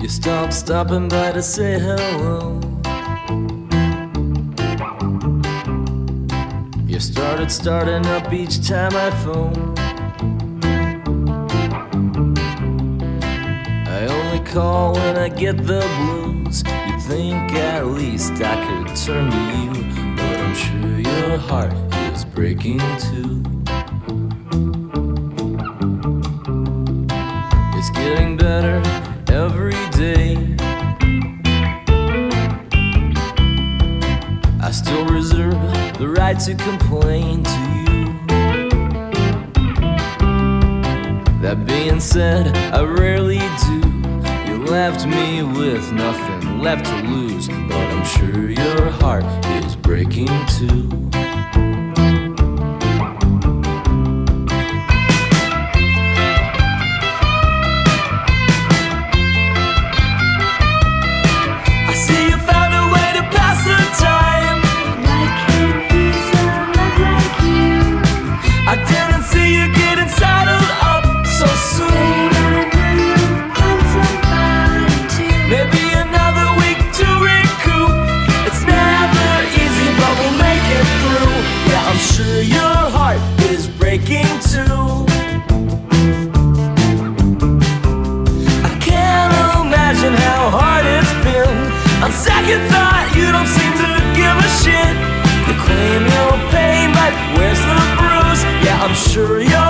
You stopping by to say hello. You starting up each time I phone. I only call when I get the blues. You'd think at least I could turn to you, but I'm sure your heart is breaking too. It's getting better every day. I still reserve the right to complain to you. That being said, I rarely do. You left me with nothing left to lose, but I'm sure your heart is breaking too. Sure your heart is breaking too. I can't imagine how hard it's been. On second thought, you don't seem to give a shit. You claim your pain, but where's the bruise? Yeah, I'm sure your